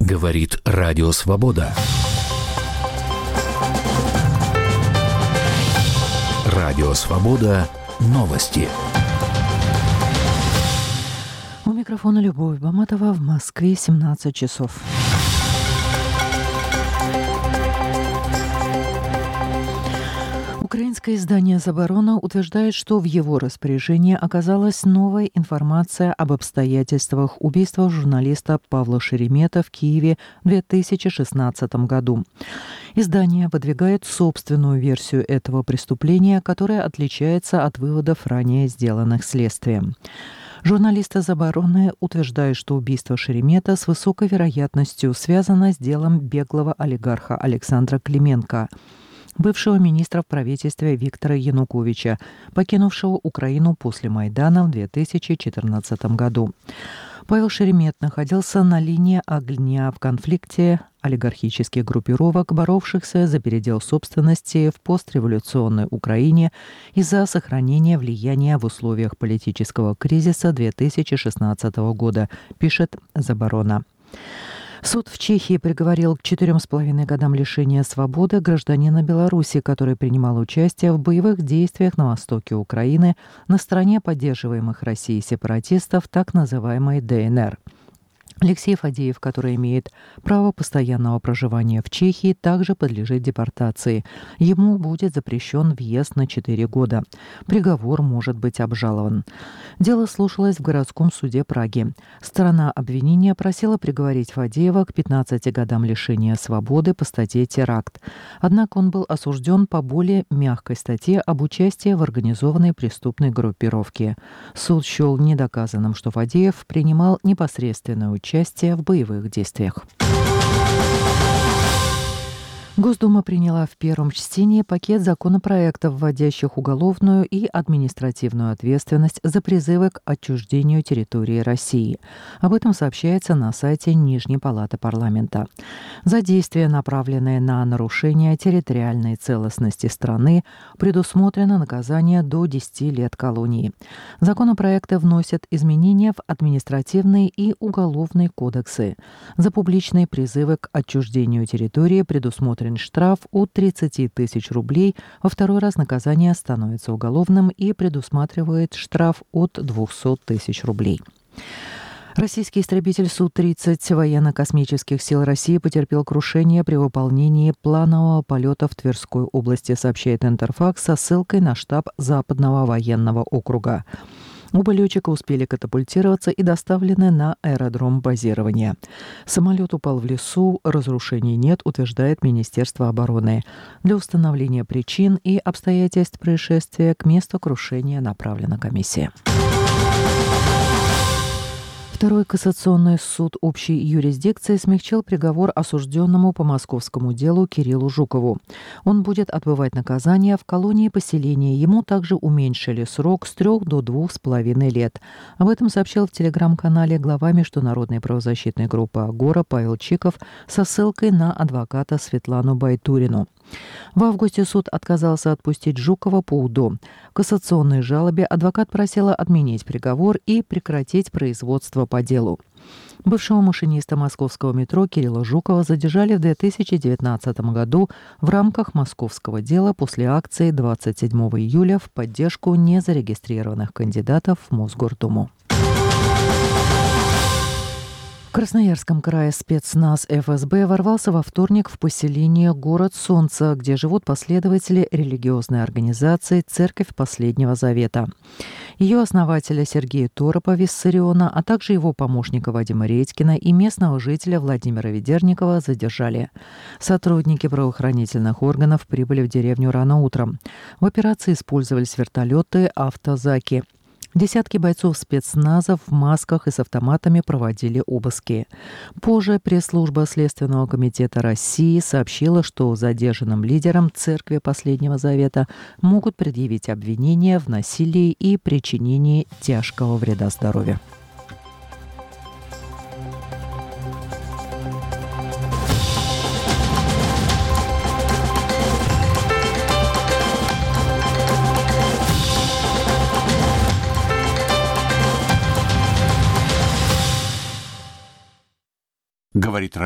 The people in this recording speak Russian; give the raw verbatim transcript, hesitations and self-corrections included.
Говорит Радио Свобода. Радио Свобода. Новости. У микрофона Любовь Баматова. В Москве семнадцать часов. Украинское издание «Заборона» утверждает, что в его распоряжении оказалась новая информация об обстоятельствах убийства журналиста Павла Шеремета в Киеве в две тысячи шестнадцатом году. Издание выдвигает собственную версию этого преступления, которая отличается от выводов, ранее сделанных следствием. Журналисты «Забороны» утверждают, что убийство Шеремета с высокой вероятностью связано с делом беглого олигарха Александра Клименко, бывшего министра в правительстве Виктора Януковича, покинувшего Украину после Майдана в две тысячи четырнадцатом году. Павел Шеремет находился на линии огня в конфликте олигархических группировок, боровшихся за передел собственности в постреволюционной Украине из-за сохранения влияния в условиях политического кризиса две тысячи шестнадцатого года, пишет «Заборона». Суд в Чехии приговорил к четырем с половиной годам лишения свободы гражданина Беларуси, который принимал участие в боевых действиях на востоке Украины на стороне поддерживаемых Россией сепаратистов, так называемой ДНР. Алексей Фадеев, который имеет право постоянного проживания в Чехии, также подлежит депортации. Ему будет запрещен въезд на четыре года. Приговор может быть обжалован. Дело слушалось в городском суде Праги. Сторона обвинения просила приговорить Фадеева к пятнадцати годам лишения свободы по статье «Теракт». Однако он был осужден по более мягкой статье об участии в организованной преступной группировке. Суд счел недоказанным, что Фадеев принимал непосредственное участие участие в боевых действиях. Госдума приняла в первом чтении пакет законопроектов, вводящих уголовную и административную ответственность за призывы к отчуждению территории России. Об этом сообщается на сайте Нижней палаты парламента. За действия, направленные на нарушение территориальной целостности страны, предусмотрено наказание до десяти лет колонии. Законопроекты вносят изменения в административный и уголовный кодексы. За публичные призывы к отчуждению территории предусмотрен штраф от тридцати тысяч рублей, во второй раз наказание становится уголовным и предусматривает штраф от двухсот тысяч рублей. Российский истребитель Су тридцать военно-космических сил России потерпел крушение при выполнении планового полета в Тверской области, сообщает Интерфакс со ссылкой на штаб Западного военного округа. Оба летчика успели катапультироваться и доставлены на аэродром базирования. Самолет упал в лесу, разрушений нет, утверждает Министерство обороны. Для установления причин и обстоятельств происшествия к месту крушения направлена комиссия. Второй кассационный суд общей юрисдикции смягчил приговор осужденному по московскому делу Кириллу Жукову. Он будет отбывать наказание в колонии поселения. Ему также уменьшили срок с трех до двух с половиной лет. Об этом сообщил в телеграм-канале глава международной правозащитной группы «Агора» Павел Чиков со ссылкой на адвоката Светлану Байтурину. В августе суд отказался отпустить Жукова по УДО. В кассационной жалобе адвокат просила отменить приговор и прекратить производство по делу. Бывшего машиниста московского метро Кирилла Жукова задержали в две тысячи девятнадцатом году в рамках московского дела после акции двадцать седьмого июля в поддержку незарегистрированных кандидатов в Мосгордуму. В Красноярском крае спецназ эф эс бэ ворвался во вторник в поселение Город Солнца, где живут последователи религиозной организации «Церковь Последнего Завета». Ее основателя Сергея Торопа, Виссариона, а также его помощника Вадима Редькина и местного жителя Владимира Ведерникова задержали. Сотрудники правоохранительных органов прибыли в деревню рано утром. В операции использовались вертолеты «Автозаки». Десятки бойцов спецназа в масках и с автоматами проводили обыски. Позже пресс-служба Следственного комитета России сообщила, что задержанным лидерам Церкви Последнего Завета могут предъявить обвинения в насилии и причинении тяжкого вреда здоровью. Говорит